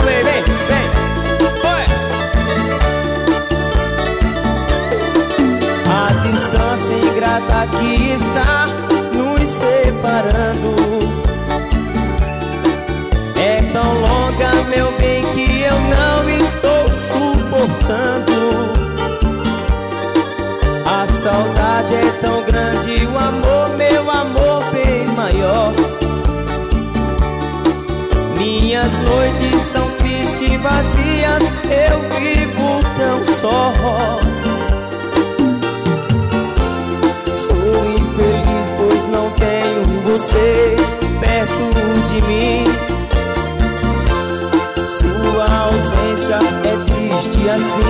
Vem, vem, vem. Oi. A distância ingrata que está nos separando é tão longa, meu bem, que eu não estou suportando. A saudade é tão grande, o amor, meu amor, bem maior. Minhas noites são tristes e vazias, eu vivo tão só. Sou infeliz pois não tenho você perto de mim. Sua ausência é triste assim.